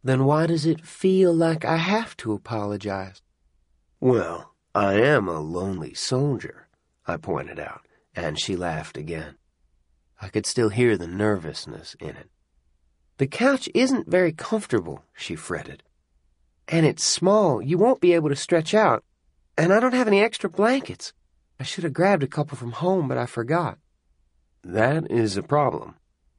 Then why does it feel like I have to apologize? Well, I am a lonely soldier, I pointed out, and she laughed again. I could still hear the nervousness in it. The couch isn't very comfortable, she fretted. And it's small. You won't be able to stretch out. And I don't have any extra blankets. I should have grabbed a couple from home, but I forgot. That is a problem.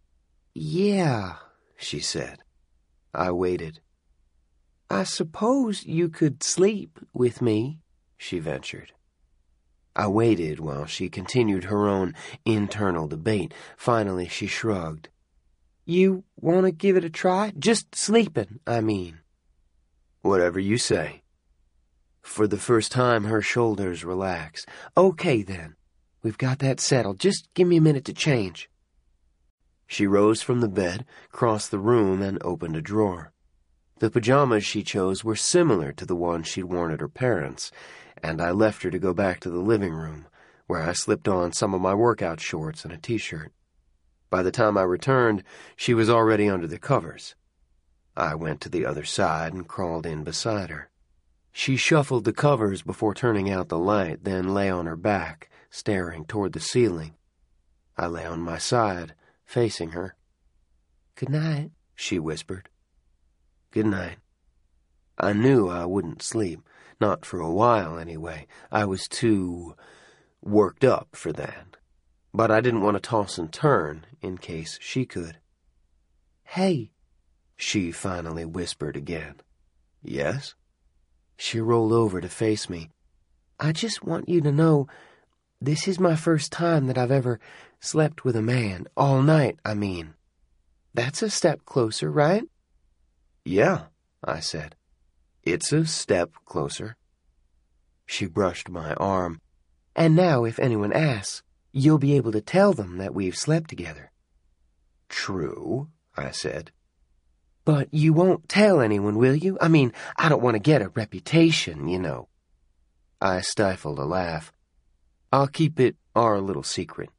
Yeah, she said. I waited. I suppose you could sleep with me, she ventured. I waited while she continued her own internal debate. Finally, she shrugged. You want to give it a try? Just sleeping, I mean. Whatever you say. For the first time, her shoulders relaxed. Okay, then. We've got that settled. Just give me a minute to change. She rose from the bed, crossed the room, and opened a drawer. The pajamas she chose were similar to the ones she'd worn at her parents', and I left her to go back to the living room, where I slipped on some of my workout shorts and a t-shirt. By the time I returned, she was already under the covers. I went to the other side and crawled in beside her. She shuffled the covers before turning out the light, then lay on her back, staring toward the ceiling. I lay on my side, facing her. Good night, she whispered. Good night. I knew I wouldn't sleep, not for a while anyway. I was too worked up for that. But I didn't want to toss and turn in case she could. Hey, she finally whispered again. Yes? She rolled over to face me. I just want you to know, this is my first time that I've ever slept with a man. All night, I mean. That's a step closer, right? Yeah, I said. It's a step closer. She brushed my arm. And now, if anyone asks, you'll be able to tell them that we've slept together. True, I said. But you won't tell anyone, will you? I mean, I don't want to get a reputation, you know. I stifled a laugh. I'll keep it our little secret.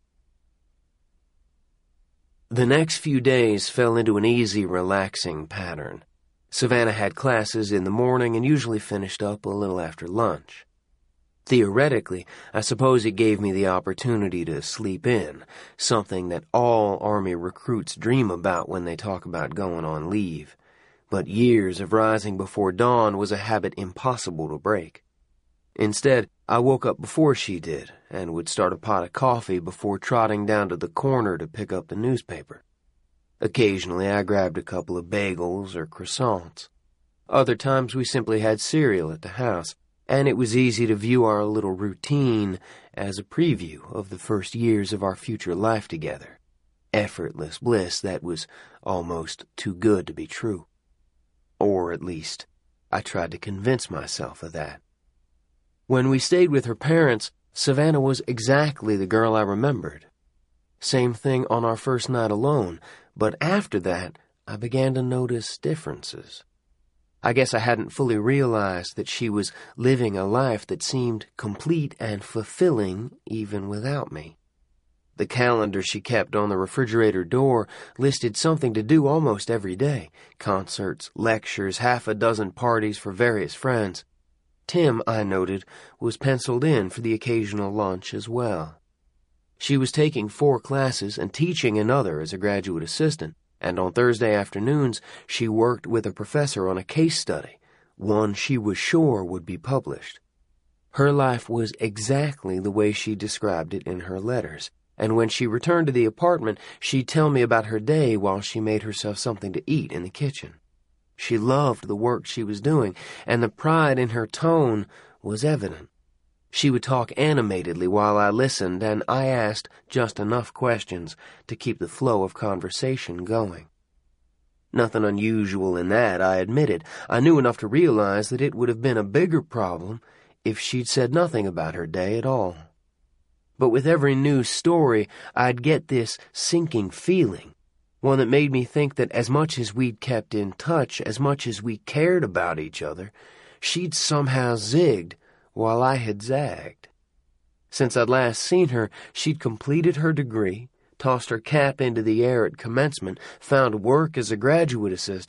The next few days fell into an easy, relaxing pattern. Savannah had classes in the morning and usually finished up a little after lunch. Theoretically, I suppose it gave me the opportunity to sleep in, something that all Army recruits dream about when they talk about going on leave. But years of rising before dawn was a habit impossible to break. Instead, I woke up before she did and would start a pot of coffee before trotting down to the corner to pick up the newspaper. Occasionally, I grabbed a couple of bagels or croissants. Other times, we simply had cereal at the house, and it was easy to view our little routine as a preview of the first years of our future life together. Effortless bliss that was almost too good to be true. Or at least, I tried to convince myself of that. When we stayed with her parents, Savannah was exactly the girl I remembered. Same thing on our first night alone, but after that, I began to notice differences. I guess I hadn't fully realized that she was living a life that seemed complete and fulfilling even without me. The calendar she kept on the refrigerator door listed something to do almost every day. Concerts, lectures, half a dozen parties for various friends. Tim, I noted, was penciled in for the occasional lunch as well. She was taking 4 classes and teaching another as a graduate assistant, and on Thursday afternoons she worked with a professor on a case study, one she was sure would be published. Her life was exactly the way she described it in her letters, and when she returned to the apartment, she'd tell me about her day while she made herself something to eat in the kitchen. She loved the work she was doing, and the pride in her tone was evident. She would talk animatedly while I listened, and I asked just enough questions to keep the flow of conversation going. Nothing unusual in that, I admitted. I knew enough to realize that it would have been a bigger problem if she'd said nothing about her day at all. But with every new story, I'd get this sinking feeling, one that made me think that as much as we'd kept in touch, as much as we cared about each other, she'd somehow zigged while I had zagged. Since I'd last seen her, she'd completed her degree, tossed her cap into the air at commencement, found work as a graduate assistant,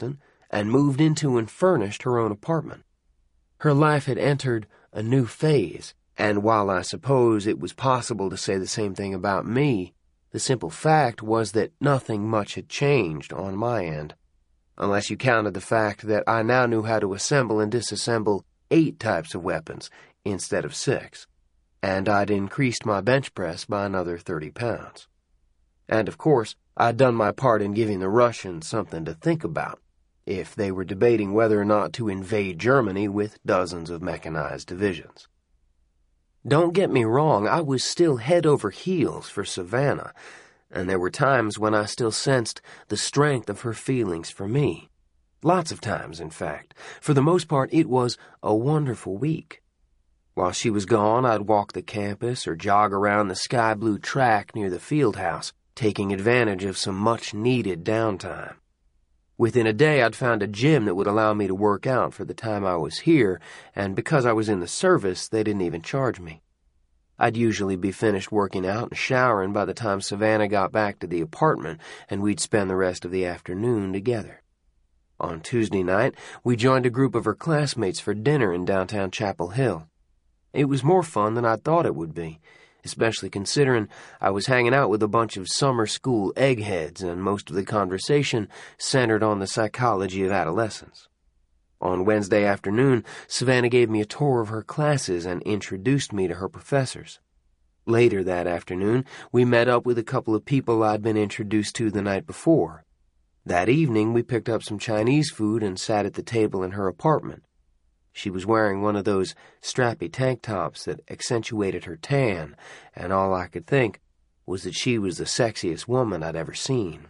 and moved into and furnished her own apartment. Her life had entered a new phase, and while I suppose it was possible to say the same thing about me, the simple fact was that nothing much had changed on my end, unless you counted the fact that I now knew how to assemble and disassemble 8 types of weapons instead of 6, and I'd increased my bench press by another 30 pounds. And of course, I'd done my part in giving the Russians something to think about if they were debating whether or not to invade Germany with dozens of mechanized divisions. Don't get me wrong, I was still head over heels for Savannah, and there were times when I still sensed the strength of her feelings for me. Lots of times, in fact. For the most part, it was a wonderful week. While she was gone, I'd walk the campus or jog around the sky-blue track near the field house, taking advantage of some much-needed downtime. Within a day, I'd found a gym that would allow me to work out for the time I was here, and because I was in the service, they didn't even charge me. I'd usually be finished working out and showering by the time Savannah got back to the apartment, and we'd spend the rest of the afternoon together. On Tuesday night, we joined a group of her classmates for dinner in downtown Chapel Hill. It was more fun than I thought it would be, especially considering I was hanging out with a bunch of summer school eggheads and most of the conversation centered on the psychology of adolescence. On Wednesday afternoon, Savannah gave me a tour of her classes and introduced me to her professors. Later that afternoon, we met up with a couple of people I'd been introduced to the night before. That evening, we picked up some Chinese food and sat at the table in her apartment. She was wearing one of those strappy tank tops that accentuated her tan, and all I could think was that she was the sexiest woman I'd ever seen.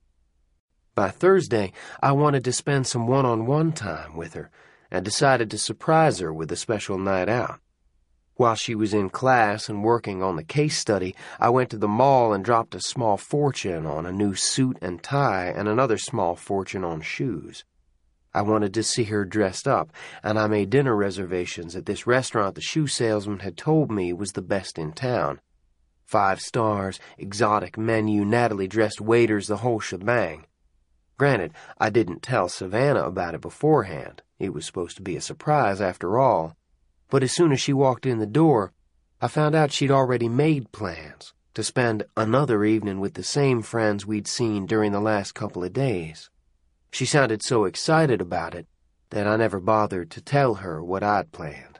By Thursday, I wanted to spend some one-on-one time with her, and decided to surprise her with a special night out. While she was in class and working on the case study, I went to the mall and dropped a small fortune on a new suit and tie and another small fortune on shoes. I wanted to see her dressed up, and I made dinner reservations at this restaurant the shoe salesman had told me was the best in town. 5 stars, exotic menu, Natalie-dressed waiters, the whole shebang. Granted, I didn't tell Savannah about it beforehand. It was supposed to be a surprise after all. But as soon as she walked in the door, I found out she'd already made plans to spend another evening with the same friends we'd seen during the last couple of days. She sounded so excited about it that I never bothered to tell her what I'd planned.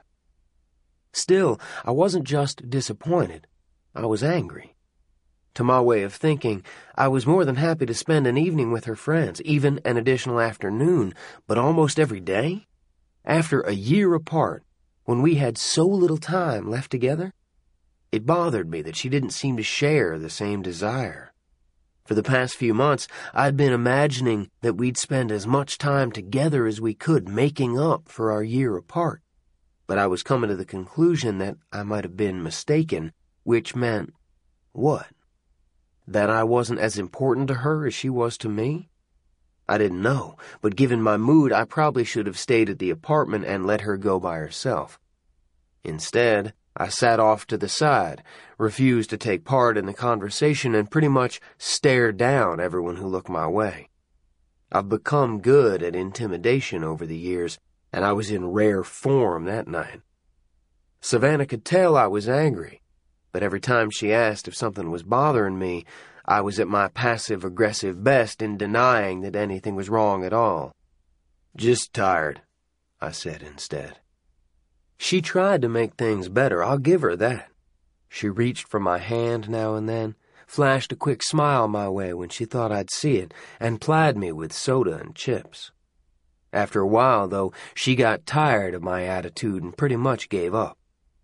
Still, I wasn't just disappointed. I was angry. To my way of thinking, I was more than happy to spend an evening with her friends, even an additional afternoon, but almost every day? After a year apart, when we had so little time left together? It bothered me that she didn't seem to share the same desire. For the past few months, I'd been imagining that we'd spend as much time together as we could making up for our year apart. But I was coming to the conclusion that I might have been mistaken, which meant what? That I wasn't as important to her as she was to me? I didn't know, but given my mood, I probably should have stayed at the apartment and let her go by herself. Instead, I sat off to the side, refused to take part in the conversation, and pretty much stared down everyone who looked my way. I've become good at intimidation over the years, and I was in rare form that night. Savannah could tell I was angry, but every time she asked if something was bothering me, I was at my passive-aggressive best in denying that anything was wrong at all. "Just tired," I said instead. She tried to make things better, I'll give her that. She reached for my hand now and then, flashed a quick smile my way when she thought I'd see it, and plied me with soda and chips. After a while, though, she got tired of my attitude and pretty much gave up.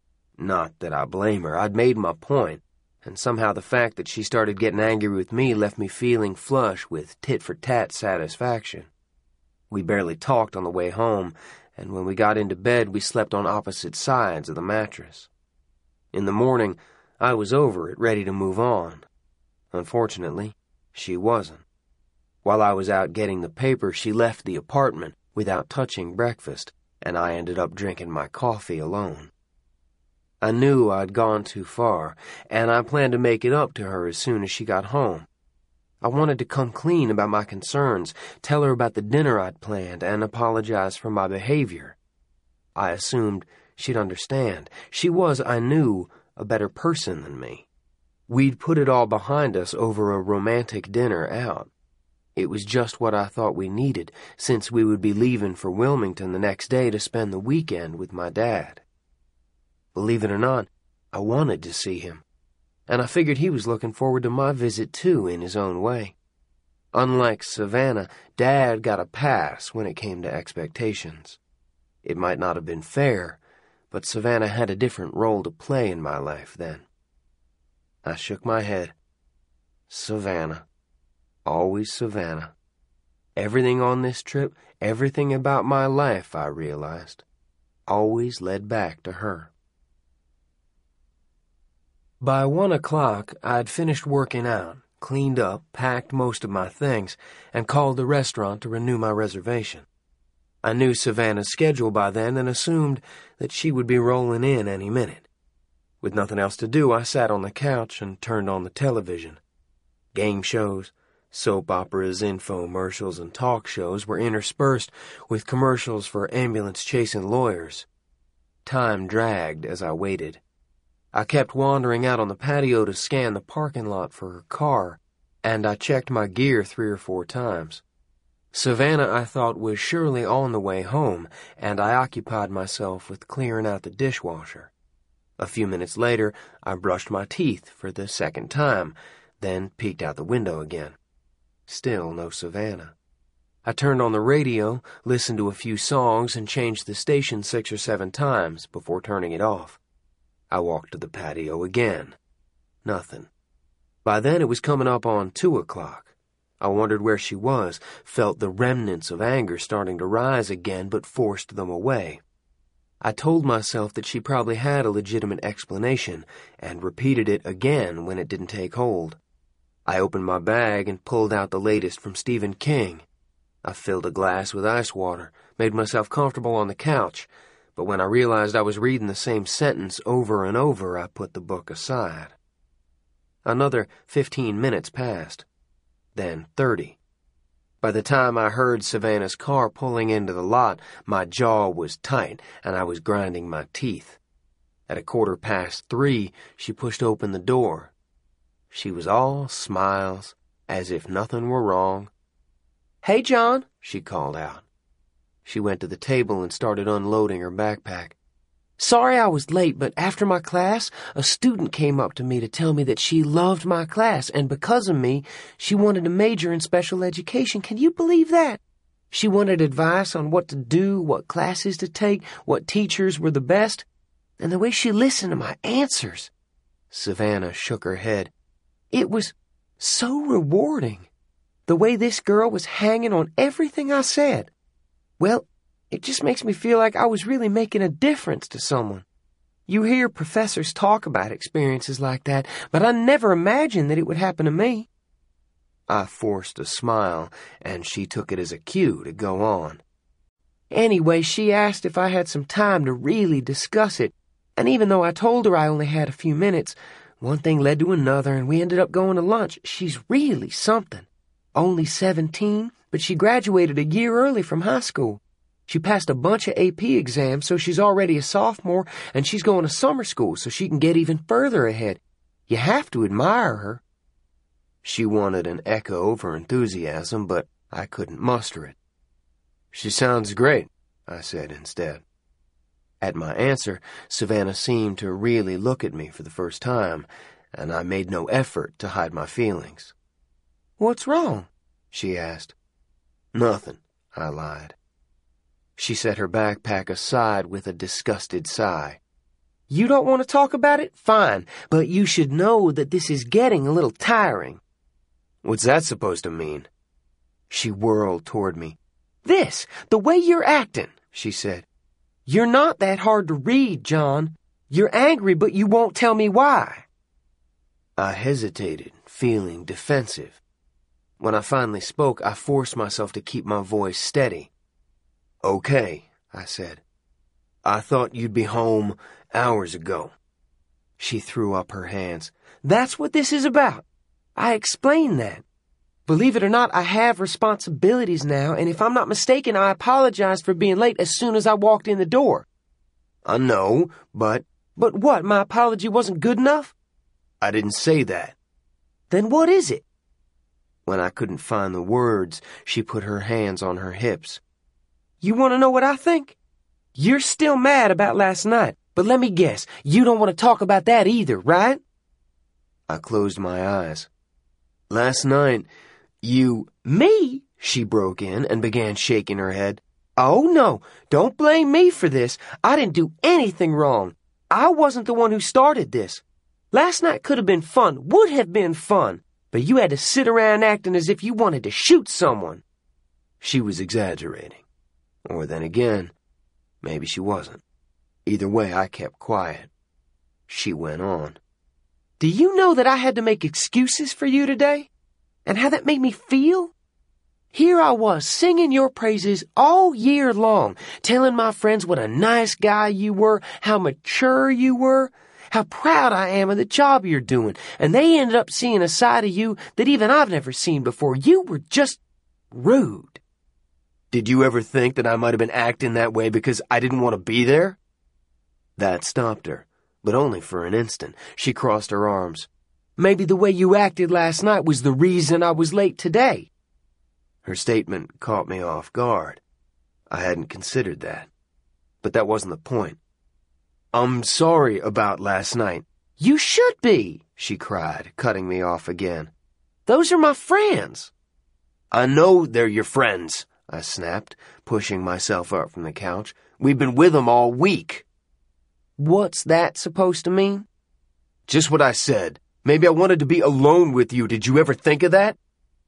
Not that I blame her. I'd made my point, and somehow the fact that she started getting angry with me left me feeling flush with tit-for-tat satisfaction. We barely talked on the way home, and when we got into bed, we slept on opposite sides of the mattress. In the morning, I was over it, ready to move on. Unfortunately, she wasn't. While I was out getting the paper, she left the apartment without touching breakfast, and I ended up drinking my coffee alone. I knew I'd gone too far, and I planned to make it up to her as soon as she got home. I wanted to come clean about my concerns, tell her about the dinner I'd planned, and apologize for my behavior. I assumed she'd understand. She was, I knew, a better person than me. We'd put it all behind us over a romantic dinner out. It was just what I thought we needed, since we would be leaving for Wilmington the next day to spend the weekend with my dad. Believe it or not, I wanted to see him, and I figured he was looking forward to my visit too in his own way. Unlike Savannah, Dad got a pass when it came to expectations. It might not have been fair, but Savannah had a different role to play in my life then. I shook my head. Savannah. Always Savannah. Everything on this trip, everything about my life, I realized, always led back to her. By 1 o'clock, I'd finished working out, cleaned up, packed most of my things, and called the restaurant to renew my reservation. I knew Savannah's schedule by then and assumed that she would be rolling in any minute. With nothing else to do, I sat on the couch and turned on the television. Game shows, soap operas, infomercials, and talk shows were interspersed with commercials for ambulance-chasing lawyers. Time dragged as I waited. I kept wandering out on the patio to scan the parking lot for her car, and I checked my gear 3 or 4 times. Savannah, I thought, was surely on the way home, and I occupied myself with clearing out the dishwasher. A few minutes later, I brushed my teeth for the 2nd time, then peeked out the window again. Still no Savannah. I turned on the radio, listened to a few songs, and changed the station 6 or 7 times before turning it off. I walked to the patio again. Nothing. By then it was coming up on 2 o'clock. I wondered where she was, felt the remnants of anger starting to rise again, but forced them away. I told myself that she probably had a legitimate explanation, and repeated it again when it didn't take hold. I opened my bag and pulled out the latest from Stephen King. I filled a glass with ice water, made myself comfortable on the couch, but when I realized I was reading the same sentence over and over, I put the book aside. Another 15 minutes passed, then 30. By the time I heard Savannah's car pulling into the lot, my jaw was tight and I was grinding my teeth. At 3:15, she pushed open the door. She was all smiles, as if nothing were wrong. "Hey, John," she called out. She went to the table and started unloading her backpack. "Sorry I was late, but after my class, a student came up to me to tell me that she loved my class, and because of me, she wanted to major in special education. Can you believe that? She wanted advice on what to do, what classes to take, what teachers were the best, and the way she listened to my answers." Savannah shook her head. "It was so rewarding. The way this girl was hanging on everything I said. Well, it just makes me feel like I was really making a difference to someone. You hear professors talk about experiences like that, but I never imagined that it would happen to me." I forced a smile, and she took it as a cue to go on. "Anyway, she asked if I had some time to really discuss it, and even though I told her I only had a few minutes, one thing led to another, and we ended up going to lunch. She's really something. Only 17, but she graduated a year early from high school. She passed a bunch of AP exams, so she's already a sophomore, and she's going to summer school so she can get even further ahead. You have to admire her." She wanted an echo of her enthusiasm, but I couldn't muster it. "She sounds great," I said instead. At my answer, Savannah seemed to really look at me for the first time, and I made no effort to hide my feelings. "What's wrong?" she asked. "Nothing," I lied. She set her backpack aside with a disgusted sigh. "You don't want to talk about it? Fine, but you should know that this is getting a little tiring." "What's that supposed to mean?" She whirled toward me. "This, the way you're acting," she said. "You're not that hard to read, John. You're angry, but you won't tell me why." I hesitated, feeling defensive. When I finally spoke, I forced myself to keep my voice steady. "Okay," I said. "I thought you'd be home hours ago." She threw up her hands. "That's what this is about. I explained that. Believe it or not, I have responsibilities now, and if I'm not mistaken, I apologized for being late as soon as I walked in the door. I know, but... But what, my apology wasn't good enough? I didn't say that. Then what is it? When I couldn't find the words, she put her hands on her hips. You want to know what I think? You're still mad about last night, but let me guess, you don't want to talk about that either, right? I closed my eyes. Last night, you... Me? She broke in and began shaking her head. Oh, no, don't blame me for this. I didn't do anything wrong. I wasn't the one who started this. Last night could have been fun, would have been fun, but you had to sit around acting as if you wanted to shoot someone. She was exaggerating. Or then again, maybe she wasn't. Either way, I kept quiet. She went on. Do you know that I had to make excuses for you today? And how that made me feel? Here I was, singing your praises all year long, telling my friends what a nice guy you were, how mature you were, how proud I am of the job you're doing, and they ended up seeing a side of you that even I've never seen before. You were just rude. Did you ever think that I might have been acting that way because I didn't want to be there? That stopped her, but only for an instant. She crossed her arms. Maybe the way you acted last night was the reason I was late today. Her statement caught me off guard. I hadn't considered that. But that wasn't the point. I'm sorry about last night. You should be, she cried, cutting me off again. Those are my friends. I know they're your friends, I snapped, pushing myself up from the couch. We've been with them all week. What's that supposed to mean? Just what I said. Maybe I wanted to be alone with you. Did you ever think of that?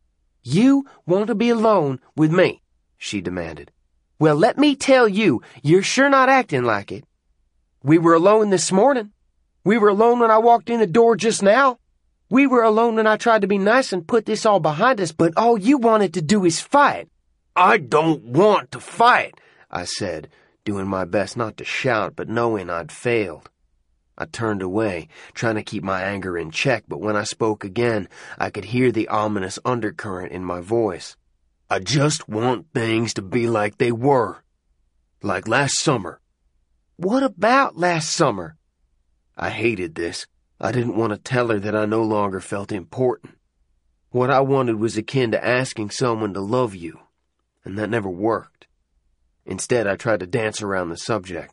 You want to be alone with me, she demanded. Well, let me tell you, you're sure not acting like it. We were alone this morning. We were alone when I walked in the door just now. We were alone when I tried to be nice and put this all behind us, but all you wanted to do is fight. I don't want to fight, I said, doing my best not to shout, but knowing I'd failed. I turned away, trying to keep my anger in check, but when I spoke again, I could hear the ominous undercurrent in my voice. I just want things to be like they were. Like last summer. What about last summer? I hated this. I didn't want to tell her that I no longer felt important. What I wanted was akin to asking someone to love you, and that never worked. Instead, I tried to dance around the subject.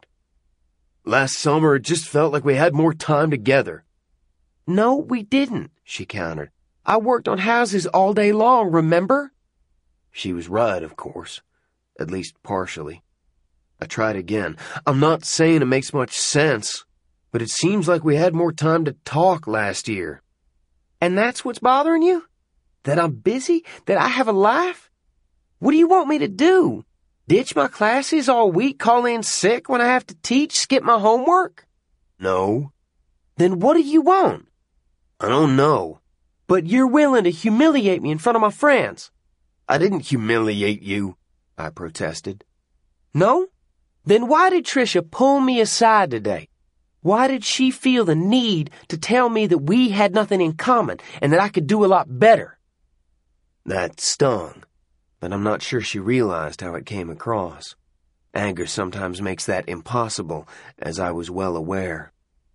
Last summer, it just felt like we had more time together. No, we didn't, she countered. I worked on houses all day long, remember? She was right, of course. At least partially. I tried again. I'm not saying it makes much sense, but it seems like we had more time to talk last year. And that's what's bothering you? That I'm busy? That I have a life? What do you want me to do? Ditch my classes all week, call in sick when I have to teach, skip my homework? No. Then what do you want? I don't know. But you're willing to humiliate me in front of my friends. I didn't humiliate you, I protested. No? Then why did Tricia pull me aside today? Why did she feel the need to tell me that we had nothing in common and that I could do a lot better? That stung, but I'm not sure she realized how it came across. Anger sometimes makes that impossible, as I was well aware.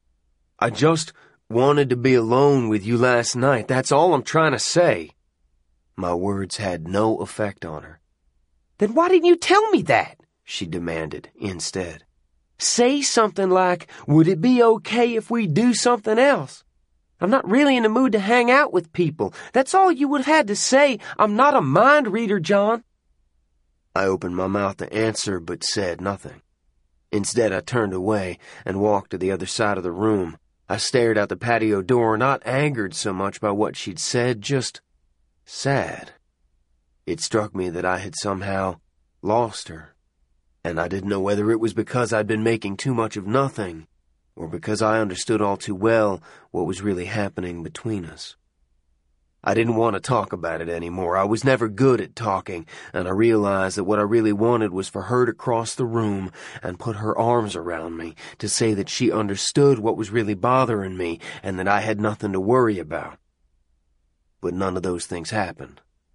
I just wanted to be alone with you last night. That's all I'm trying to say. My words had no effect on her. Then why didn't you tell me that? She demanded instead. Say something like, would it be okay if we do something else? I'm not really in the mood to hang out with people. That's all you would have had to say. I'm not a mind reader, John. I opened my mouth to answer, but said nothing. Instead, I turned away and walked to the other side of the room. I stared out the patio door, not angered so much by what she'd said, just sad. It struck me that I had somehow lost her, and I didn't know whether it was because I'd been making too much of nothing, or because I understood all too well what was really happening between us. I didn't want to talk about it anymore. I was never good at talking, and I realized that what I really wanted was for her to cross the room and put her arms around me, to say that she understood what was really bothering me and that I had nothing to worry about. But none of those things happened.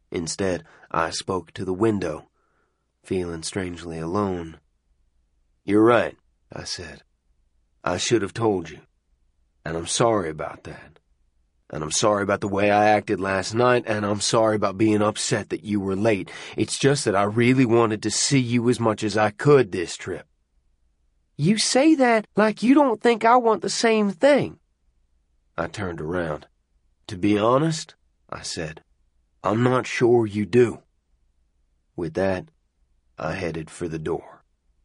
Instead, I spoke to the window, feeling strangely alone. "You're right," I said. "I should have told you. And I'm sorry about that. And I'm sorry about the way I acted last night, and I'm sorry about being upset that you were late. It's just that I really wanted to see you as much as I could this trip." "You say that like you don't think I want the same thing." I turned around. "To be honest," I said, "I'm not sure you do." With that, I headed for the door.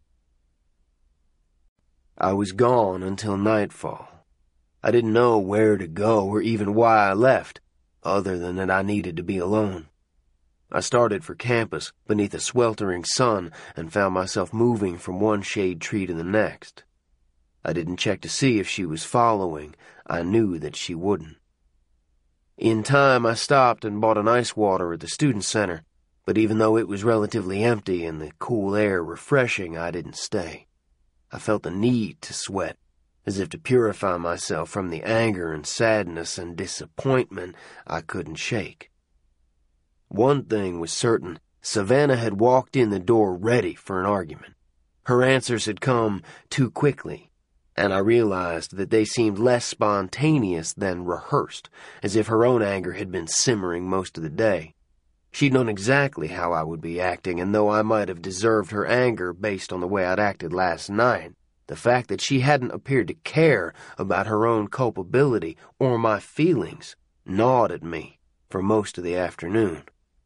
I was gone until nightfall. I didn't know where to go or even why I left, other than that I needed to be alone. I started for campus beneath a sweltering sun and found myself moving from one shade tree to the next. I didn't check to see if she was following. I knew that she wouldn't. In time, I stopped and bought an ice water at the student center, but even though it was relatively empty and the cool air refreshing, I didn't stay. I felt the need to sweat, as if to purify myself from the anger and sadness and disappointment I couldn't shake. One thing was certain: Savannah had walked in the door ready for an argument. Her answers had come too quickly, and I realized that they seemed less spontaneous than rehearsed, as if her own anger had been simmering most of the day. She'd known exactly how I would be acting, and though I might have deserved her anger based on the way I'd acted last night, the fact that she hadn't appeared to care about her own culpability or my feelings gnawed at me for most of the afternoon.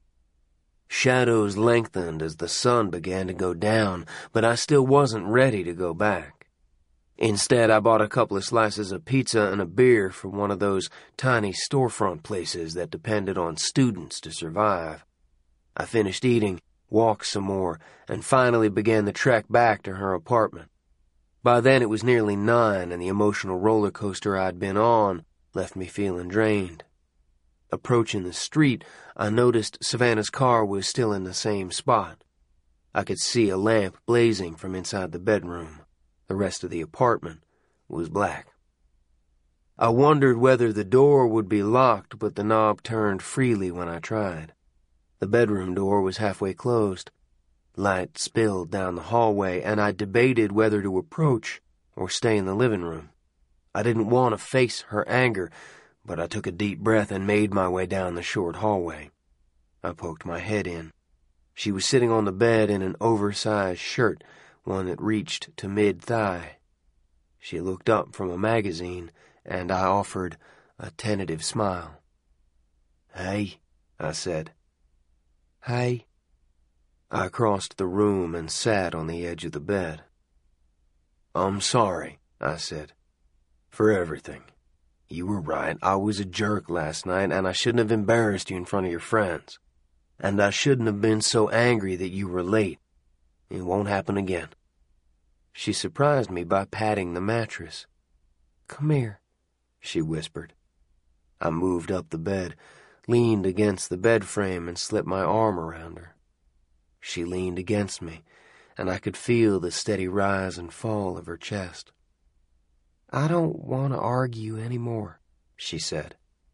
Shadows lengthened as the sun began to go down, but I still wasn't ready to go back. Instead, I bought a couple of slices of pizza and a beer from one of those tiny storefront places that depended on students to survive. I finished eating, walked some more, and finally began the trek back to her apartment. By then it was nearly 9, and the emotional roller coaster I'd been on left me feeling drained. Approaching the street, I noticed Savannah's car was still in the same spot. I could see a lamp blazing from inside the bedroom. The rest of the apartment was black. I wondered whether the door would be locked, but the knob turned freely when I tried. The bedroom door was halfway closed. Light spilled down the hallway, and I debated whether to approach or stay in the living room. I didn't want to face her anger, but I took a deep breath and made my way down the short hallway. I poked my head in. She was sitting on the bed in an oversized shirt, one that reached to mid-thigh. She looked up from a magazine, and I offered a tentative smile. "Hey," I said. "Hey." I crossed the room and sat on the edge of the bed. "I'm sorry," I said, "for everything. You were right. I was a jerk last night, and I shouldn't have embarrassed you in front of your friends. And I shouldn't have been so angry that you were late. It won't happen again." She surprised me by patting the mattress. "Come here," she whispered. I moved up the bed, leaned against the bed frame, and slipped my arm around her. She leaned against me, and I could feel the steady rise and fall of her chest. "I don't want to argue anymore," she said.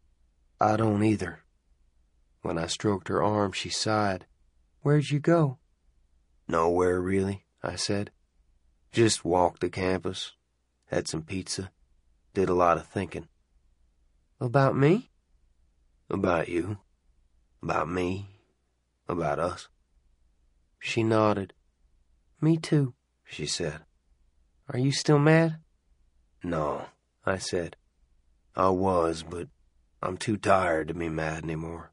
"I don't either." When I stroked her arm, she sighed. "Where'd you go?" "Nowhere, really," I said. "Just walked to campus, had some pizza, did a lot of thinking." "About me?" "About you, about me, about us." She nodded. "Me too," she said. "Are you still mad?" "No," I said. "I was, but I'm too tired to be mad anymore."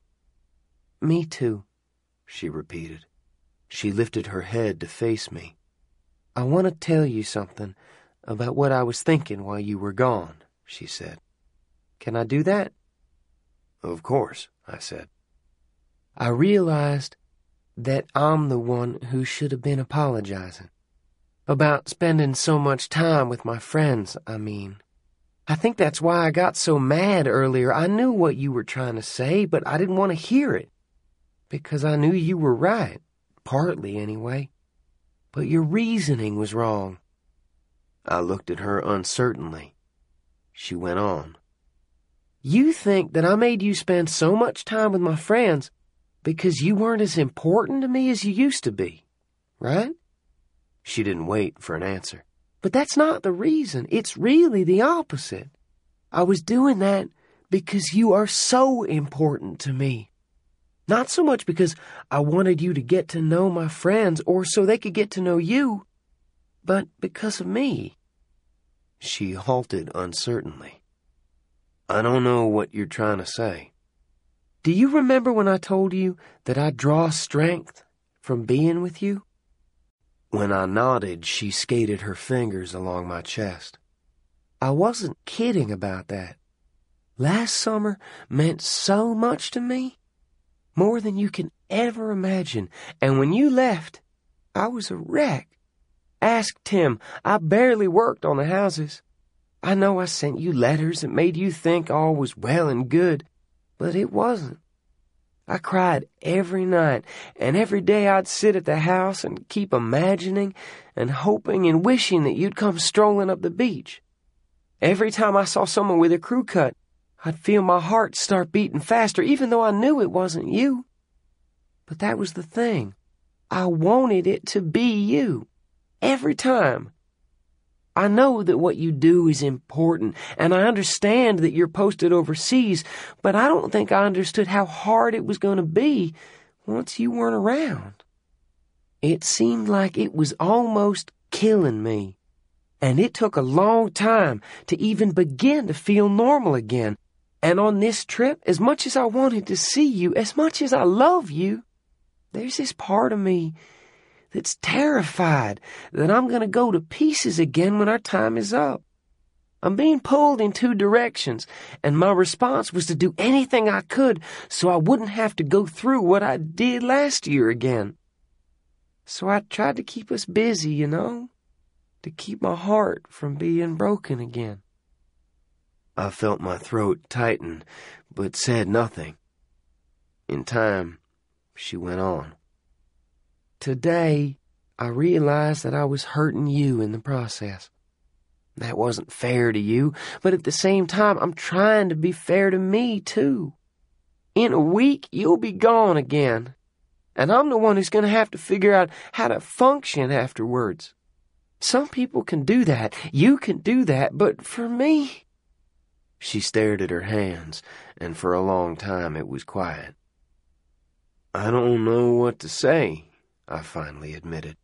"Me too," she repeated. She lifted her head to face me. "I want to tell you something about what I was thinking while you were gone," she said. "Can I do that?" "Of course," I said. "I realized that I'm the one who should have been apologizing. About spending so much time with my friends, I mean. I think that's why I got so mad earlier. I knew what you were trying to say, but I didn't want to hear it. Because I knew you were right, partly anyway. But your reasoning was wrong." I looked at her uncertainly. She went on. "You think that I made you spend so much time with my friends because you weren't as important to me as you used to be, right? She didn't wait for an answer. But that's not the reason. It's really the opposite. I was doing that because you are so important to me. Not so much because I wanted you to get to know my friends or so they could get to know you, but because of me. She halted uncertainly. I don't know what you're trying to say. Do you remember when I told you that I draw strength from being with you? When I nodded, she skated her fingers along my chest. I wasn't kidding about that. Last summer meant so much to me, more than you can ever imagine, and when you left, I was a wreck. Ask Tim. I barely worked on the houses. I know I sent you letters that made you think all was well and good, but it wasn't. I cried every night, and every day I'd sit at the house and keep imagining and hoping and wishing that you'd come strolling up the beach. Every time I saw someone with a crew cut, I'd feel my heart start beating faster, even though I knew it wasn't you. But that was the thing. I wanted it to be you. Every time. I know that what you do is important, and I understand that you're posted overseas, but I don't think I understood how hard it was going to be once you weren't around. It seemed like it was almost killing me, and it took a long time to even begin to feel normal again. And on this trip, as much as I wanted to see you, as much as I love you, there's this part of me that's terrified that I'm going to go to pieces again when our time is up. I'm being pulled in two directions, and my response was to do anything I could so I wouldn't have to go through what I did last year again. So I tried to keep us busy, to keep my heart from being broken again. I felt my throat tighten, but said nothing. In time, she went on. Today, I realized that I was hurting you in the process. That wasn't fair to you, but at the same time, I'm trying to be fair to me, too. In a week, you'll be gone again, and I'm the one who's going to have to figure out how to function afterwards. Some people can do that. You can do that, but for me... She stared at her hands, and for a long time it was quiet. I don't know what to say, I finally admitted.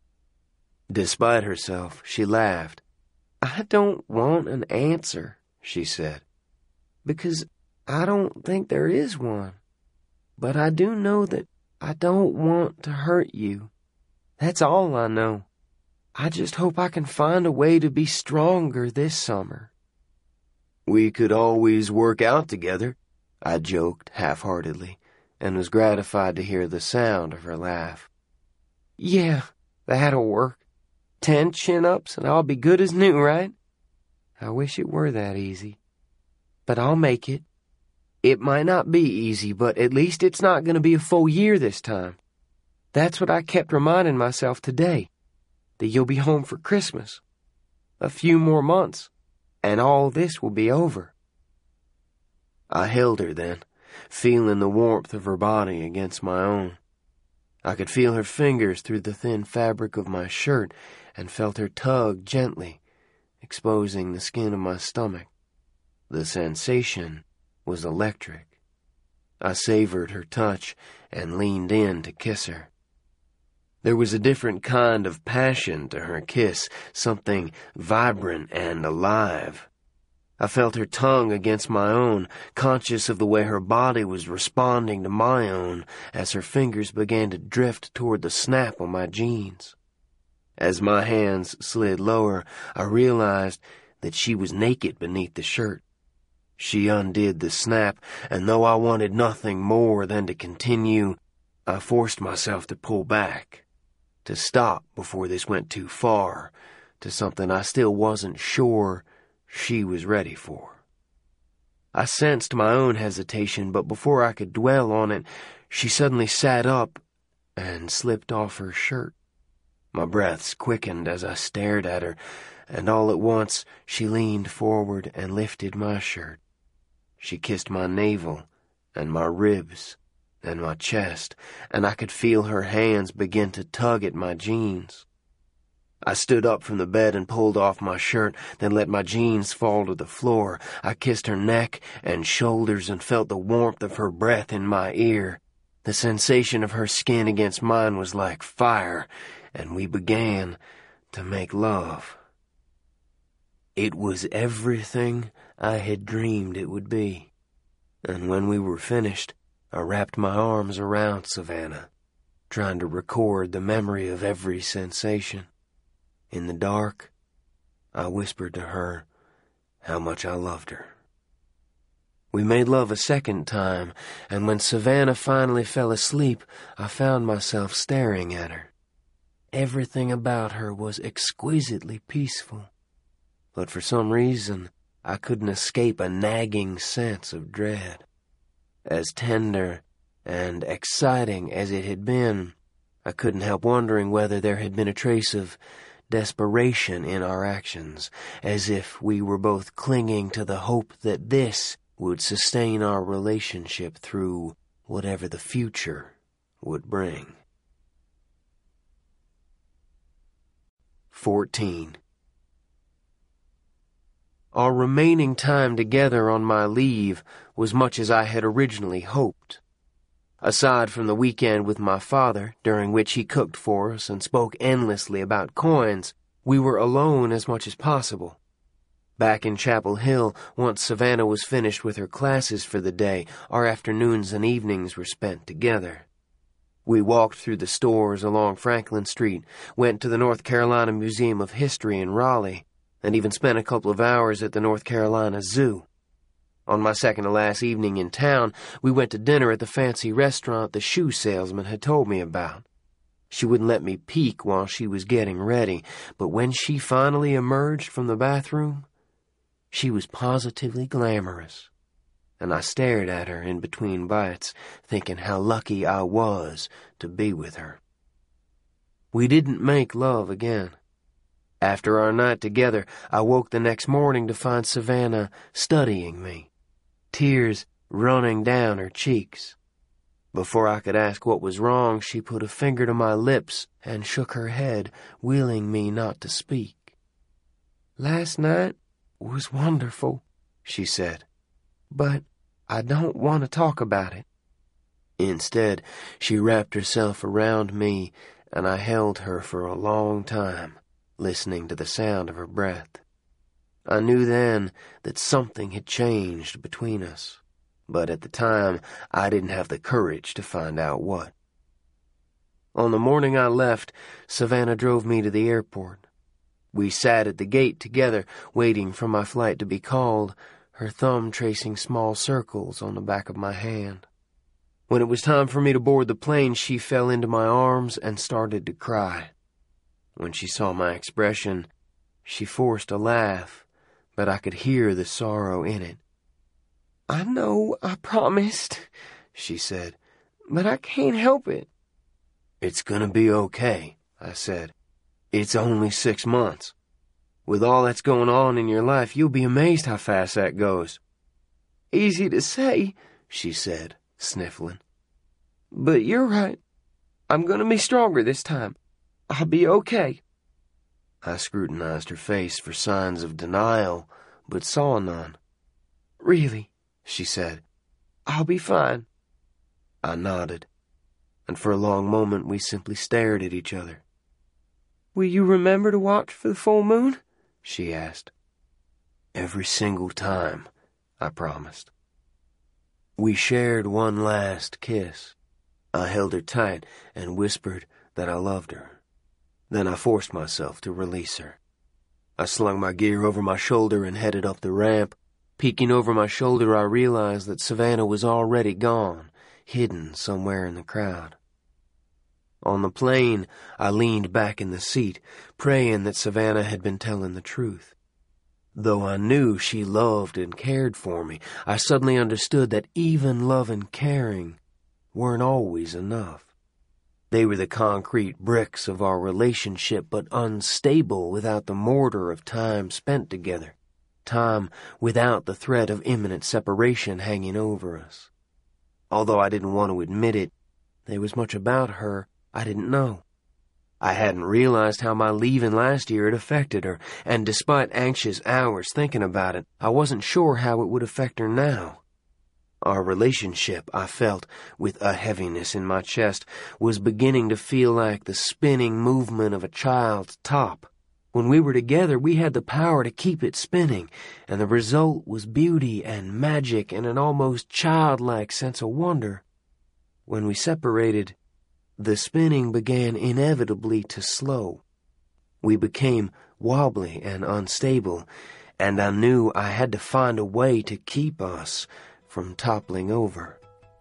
Despite herself, she laughed. I don't want an answer, she said, because I don't think there is one. But I do know that I don't want to hurt you. That's all I know. I just hope I can find a way to be stronger this summer. We could always work out together, I joked half-heartedly, and was gratified to hear the sound of her laugh. Yeah, that'll work. 10 chin-ups and I'll be good as new, right? I wish it were that easy. But I'll make it. It might not be easy, but at least it's not going to be a full year this time. That's what I kept reminding myself today, that you'll be home for Christmas. A few more months, and all this will be over. I held her then, feeling the warmth of her body against my own. I could feel her fingers through the thin fabric of my shirt and felt her tug gently, exposing the skin of my stomach. The sensation was electric. I savored her touch and leaned in to kiss her. There was a different kind of passion to her kiss, something vibrant and alive. I felt her tongue against my own, conscious of the way her body was responding to my own as her fingers began to drift toward the snap on my jeans. As my hands slid lower, I realized that she was naked beneath the shirt. She undid the snap, and though I wanted nothing more than to continue, I forced myself to pull back, to stop before this went too far, to something I still wasn't sure she was ready for. I sensed my own hesitation, but before I could dwell on it, she suddenly sat up and slipped off her shirt. My breaths quickened as I stared at her, and all at once she leaned forward and lifted my shirt. She kissed my navel and my ribs and my chest, and I could feel her hands begin to tug at my jeans. I stood up from the bed and pulled off my shirt, then let my jeans fall to the floor. I kissed her neck and shoulders and felt the warmth of her breath in my ear. The sensation of her skin against mine was like fire, and we began to make love. It was everything I had dreamed it would be, and when we were finished, I wrapped my arms around Savannah, trying to record the memory of every sensation. In the dark, I whispered to her how much I loved her. We made love a second time, and when Savannah finally fell asleep, I found myself staring at her. Everything about her was exquisitely peaceful, but for some reason, I couldn't escape a nagging sense of dread. As tender and exciting as it had been, I couldn't help wondering whether there had been a trace of desperation in our actions, as if we were both clinging to the hope that this would sustain our relationship through whatever the future would bring. 14. Our remaining time together on my leave was much as I had originally hoped. Aside from the weekend with my father, during which he cooked for us and spoke endlessly about coins, we were alone as much as possible. Back in Chapel Hill, once Savannah was finished with her classes for the day, our afternoons and evenings were spent together. We walked through the stores along Franklin Street, went to the North Carolina Museum of History in Raleigh, and even spent a couple of hours at the North Carolina Zoo. On my second-to-last evening in town, we went to dinner at the fancy restaurant the shoe salesman had told me about. She wouldn't let me peek while she was getting ready, but when she finally emerged from the bathroom, she was positively glamorous, and I stared at her in between bites, thinking how lucky I was to be with her. We didn't make love again. After our night together, I woke the next morning to find Savannah studying me, tears running down her cheeks. Before I could ask what was wrong, she put a finger to my lips and shook her head, willing me not to speak. "Last night was wonderful," she said, "but I don't want to talk about it." Instead, she wrapped herself around me, and I held her for a long time, listening to the sound of her breath. I knew then that something had changed between us, but at the time I didn't have the courage to find out what. On the morning I left, Savannah drove me to the airport. We sat at the gate together, waiting for my flight to be called, her thumb tracing small circles on the back of my hand. When it was time for me to board the plane, she fell into my arms and started to cry. When she saw my expression, she forced a laugh, but I could hear the sorrow in it. "I know I promised," she said, "but I can't help it." "It's gonna be okay," I said. "It's only 6 months. With all that's going on in your life, you'll be amazed how fast that goes." "Easy to say," she said, sniffling. "But you're right. I'm gonna be stronger this time. I'll be okay." I scrutinized her face for signs of denial, but saw none. "Really," she said, "I'll be fine." I nodded, and for a long moment we simply stared at each other. "Will you remember to watch for the full moon?" she asked. "Every single time," I promised. We shared one last kiss. I held her tight and whispered that I loved her. Then I forced myself to release her. I slung my gear over my shoulder and headed up the ramp. Peeking over my shoulder, I realized that Savannah was already gone, hidden somewhere in the crowd. On the plane, I leaned back in the seat, praying that Savannah had been telling the truth. Though I knew she loved and cared for me, I suddenly understood that even love and caring weren't always enough. They were the concrete bricks of our relationship, but unstable without the mortar of time spent together, time without the threat of imminent separation hanging over us. Although I didn't want to admit it, there was much about her I didn't know. I hadn't realized how my leaving last year had affected her, and despite anxious hours thinking about it, I wasn't sure how it would affect her now. Our relationship, I felt, with a heaviness in my chest, was beginning to feel like the spinning movement of a child's top. When we were together, we had the power to keep it spinning, and the result was beauty and magic and an almost childlike sense of wonder. When we separated, the spinning began inevitably to slow. We became wobbly and unstable, and I knew I had to find a way to keep us from toppling over.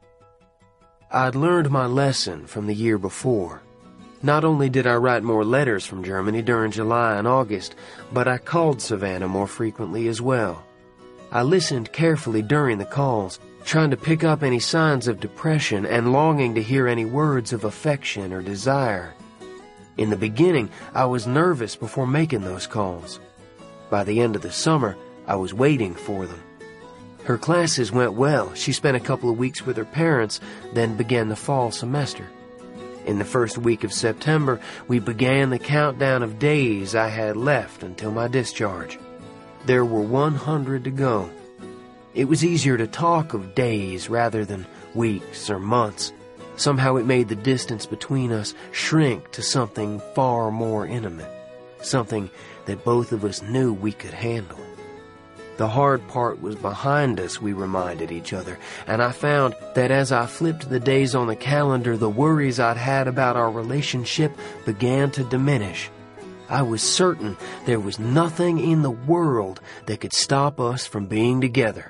I'd learned my lesson from the year before. Not only did I write more letters from Germany during July and August, but I called Savannah more frequently as well. I listened carefully during the calls, trying to pick up any signs of depression and longing to hear any words of affection or desire. In the beginning, I was nervous before making those calls. By the end of the summer, I was waiting for them. Her classes went well. She spent a couple of weeks with her parents, then began the fall semester. In the first week of September, we began the countdown of days I had left until my discharge. There were 100 to go. It was easier to talk of days rather than weeks or months. Somehow it made the distance between us shrink to something far more intimate, something that both of us knew we could handle. The hard part was behind us, we reminded each other, and I found that as I flipped the days on the calendar, the worries I'd had about our relationship began to diminish. I was certain there was nothing in the world that could stop us from being together.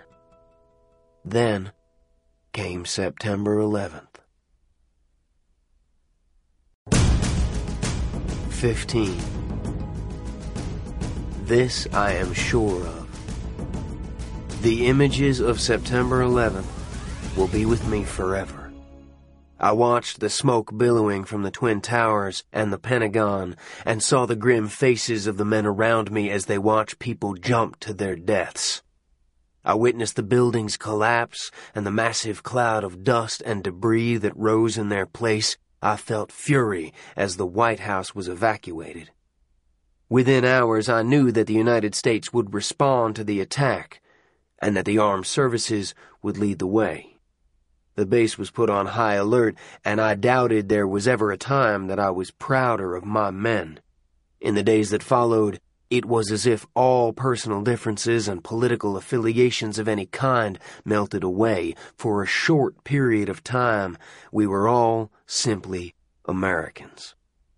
Then came September 11th. 15. This I am sure of. The images of September 11th will be with me forever. I watched the smoke billowing from the Twin Towers and the Pentagon and saw the grim faces of the men around me as they watched people jump to their deaths. I witnessed the buildings collapse and the massive cloud of dust and debris that rose in their place. I felt fury as the White House was evacuated. Within hours, I knew that the United States would respond to the attack and that the armed services would lead the way. The base was put on high alert, and I doubted there was ever a time that I was prouder of my men. In the days that followed, it was as if all personal differences and political affiliations of any kind melted away. For a short period of time, we were all simply Americans.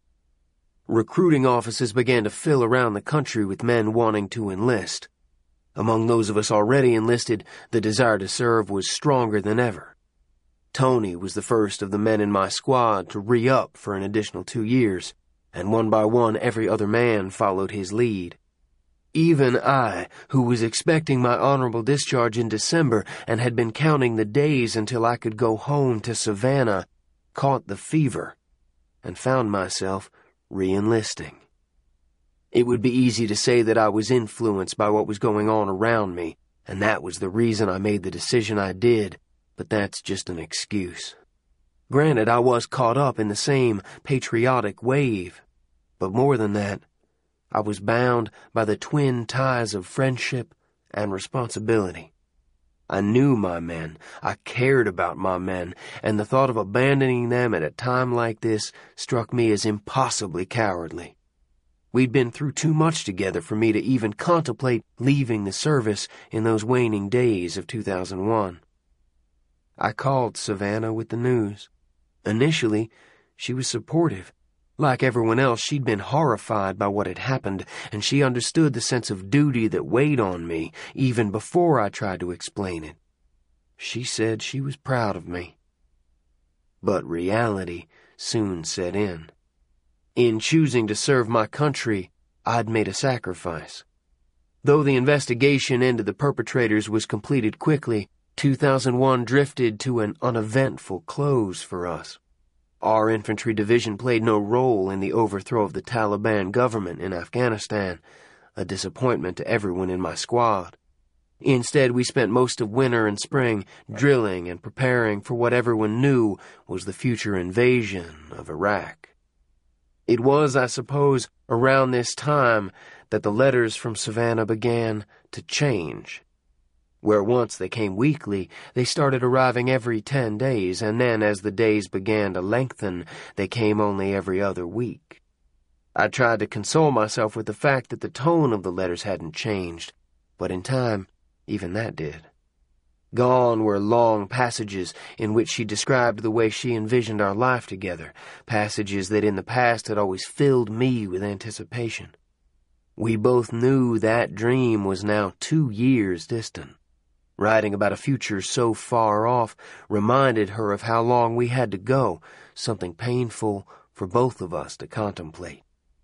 Recruiting offices began to fill around the country with men wanting to enlist. Among those of us already enlisted, the desire to serve was stronger than ever. Tony was the first of the men in my squad to re-up for an additional 2 years, and one by one every other man followed his lead. Even I, who was expecting my honorable discharge in December and had been counting the days until I could go home to Savannah, caught the fever and found myself re-enlisting. It would be easy to say that I was influenced by what was going on around me, and that was the reason I made the decision I did, but that's just an excuse. Granted, I was caught up in the same patriotic wave, but more than that, I was bound by the twin ties of friendship and responsibility. I knew my men, I cared about my men, and the thought of abandoning them at a time like this struck me as impossibly cowardly. We'd been through too much together for me to even contemplate leaving the service in those waning days of 2001. I called Savannah with the news. Initially, she was supportive. Like everyone else, she'd been horrified by what had happened, and she understood the sense of duty that weighed on me even before I tried to explain it. She said she was proud of me. But reality soon set in. In choosing to serve my country, I'd made a sacrifice. Though the investigation into the perpetrators was completed quickly, 2001 drifted to an uneventful close for us. Our infantry division played no role in the overthrow of the Taliban government in Afghanistan, a disappointment to everyone in my squad. Instead, we spent most of winter and spring drilling and preparing for what everyone knew was the future invasion of Iraq. It was, I suppose, around this time that the letters from Savannah began to change. Where once they came weekly, they started arriving every 10 days, and then as the days began to lengthen, they came only every other week. I tried to console myself with the fact that the tone of the letters hadn't changed, but in time, even that did. Gone were long passages in which she described the way she envisioned our life together, passages that in the past had always filled me with anticipation. We both knew that dream was now 2 years distant. Writing about a future so far off reminded her of how long we had to go, something painful for both of us to contemplate.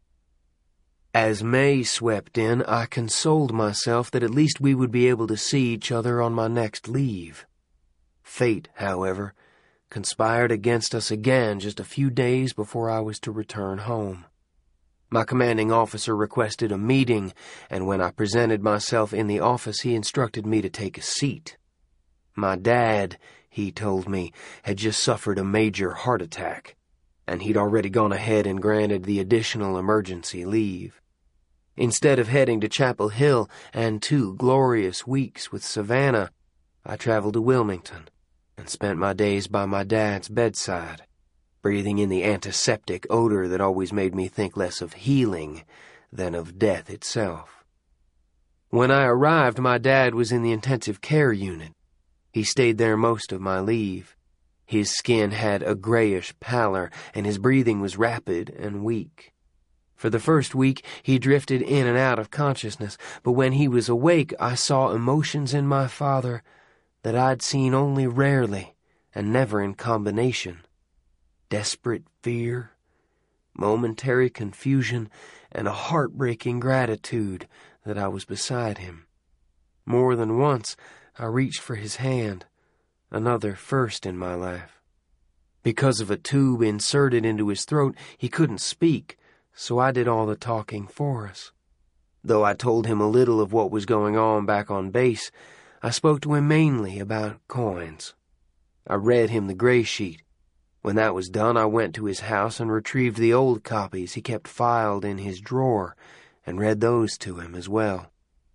As May swept in, I consoled myself that at least we would be able to see each other on my next leave. Fate, however, conspired against us again just a few days before I was to return home. My commanding officer requested a meeting, and when I presented myself in the office, he instructed me to take a seat. My dad, he told me, had just suffered a major heart attack, and he'd already gone ahead and granted the additional emergency leave. Instead of heading to Chapel Hill and 2 glorious weeks with Savannah, I traveled to Wilmington and spent my days by my dad's bedside, breathing in the antiseptic odor that always made me think less of healing than of death itself. When I arrived, my dad was in the intensive care unit. He stayed there most of my leave. His skin had a grayish pallor, and his breathing was rapid and weak. For the first week, he drifted in and out of consciousness, but when he was awake, I saw emotions in my father that I'd seen only rarely and never in combination. Desperate fear, momentary confusion, and a heartbreaking gratitude that I was beside him. More than once, I reached for his hand, another first in my life. Because of a tube inserted into his throat, he couldn't speak, so I did all the talking for us. Though I told him a little of what was going on back on base, I spoke to him mainly about coins. I read him the gray sheet. When that was done, I went to his house and retrieved the old copies he kept filed in his drawer and read those to him as well.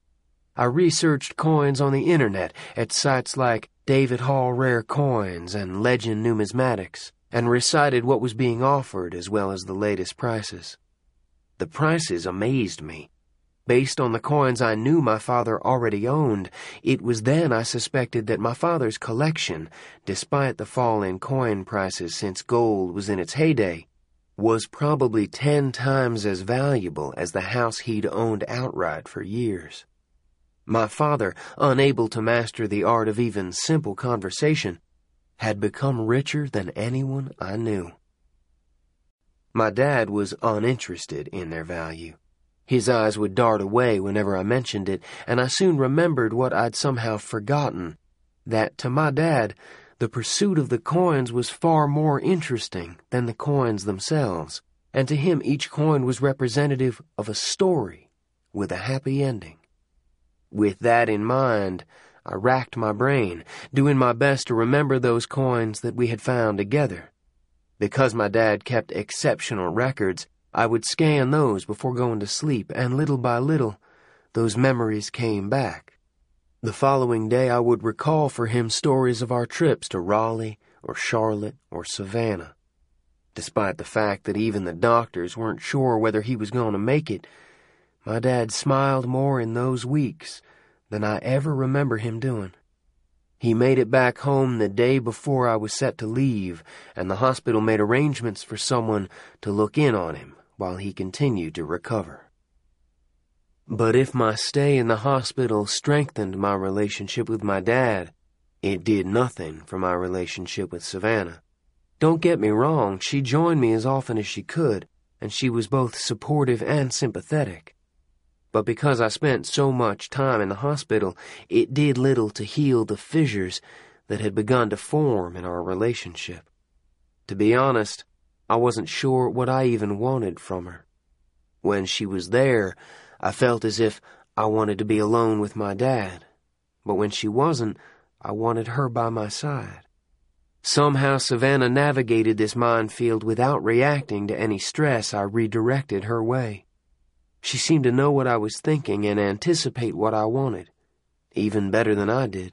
I researched coins on the internet at sites like David Hall Rare Coins and Legend Numismatics, and recited what was being offered as well as the latest prices. The prices amazed me. Based on the coins I knew my father already owned, it was then I suspected that my father's collection, despite the fall in coin prices since gold was in its heyday, was probably 10 times as valuable as the house he'd owned outright for years. My father, unable to master the art of even simple conversation, had become richer than anyone I knew. My dad was uninterested in their value. His eyes would dart away whenever I mentioned it, and I soon remembered what I'd somehow forgotten, that to my dad, the pursuit of the coins was far more interesting than the coins themselves, and to him each coin was representative of a story with a happy ending. With that in mind, I racked my brain, doing my best to remember those coins that we had found together. Because my dad kept exceptional records, I would scan those before going to sleep, and little by little, those memories came back. The following day I would recall for him stories of our trips to Raleigh or Charlotte or Savannah. Despite the fact that even the doctors weren't sure whether he was going to make it, my dad smiled more in those weeks than I ever remember him doing. He made it back home the day before I was set to leave, and the hospital made arrangements for someone to look in on him while he continued to recover. But if my stay in the hospital strengthened my relationship with my dad, it did nothing for my relationship with Savannah. Don't get me wrong, she joined me as often as she could, and she was both supportive and sympathetic. But because I spent so much time in the hospital, it did little to heal the fissures that had begun to form in our relationship. To be honest, I wasn't sure what I even wanted from her. When she was there, I felt as if I wanted to be alone with my dad, but when she wasn't, I wanted her by my side. Somehow Savannah navigated this minefield without reacting to any stress I redirected her way. She seemed to know what I was thinking and anticipate what I wanted, even better than I did.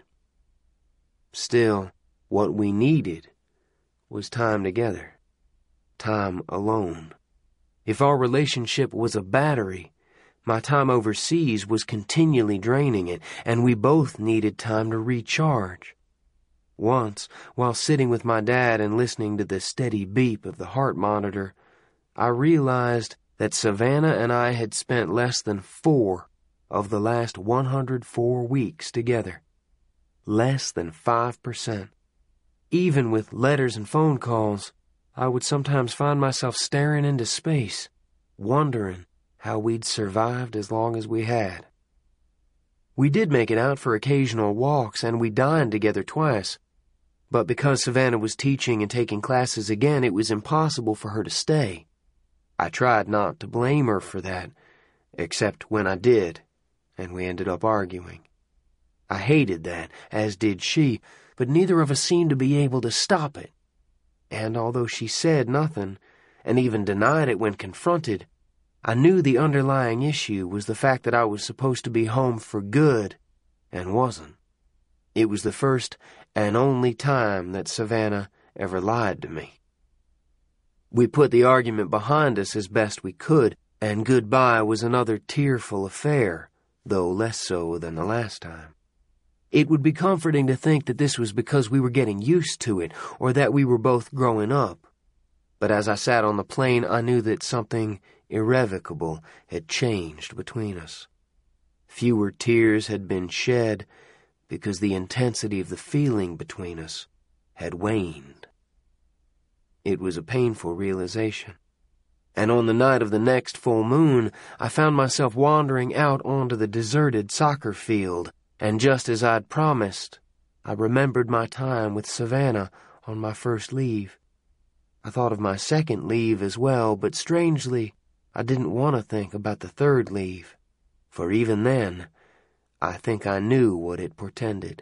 Still, what we needed was time together, time alone. If our relationship was a battery, my time overseas was continually draining it, and we both needed time to recharge. Once, while sitting with my dad and listening to the steady beep of the heart monitor, I realized that Savannah and I had spent less than 4 of the last 104 weeks together. Less than 5%. Even with letters and phone calls, I would sometimes find myself staring into space, wondering how we'd survived as long as we had. We did make it out for occasional walks, and we dined together twice. But because Savannah was teaching and taking classes again, it was impossible for her to stay. I tried not to blame her for that, except when I did, and we ended up arguing. I hated that, as did she, but neither of us seemed to be able to stop it. And although she said nothing, and even denied it when confronted, I knew the underlying issue was the fact that I was supposed to be home for good, and wasn't. It was the first and only time that Savannah ever lied to me. We put the argument behind us as best we could, and goodbye was another tearful affair, though less so than the last time. It would be comforting to think that this was because we were getting used to it, or that we were both growing up. But as I sat on the plane, I knew that something irrevocable had changed between us. Fewer tears had been shed because the intensity of the feeling between us had waned. It was a painful realization. And on the night of the next full moon, I found myself wandering out onto the deserted soccer field, and just as I'd promised, I remembered my time with Savannah on my first leave. I thought of my second leave as well, but strangely, I didn't want to think about the third leave, for even then, I think I knew what it portended.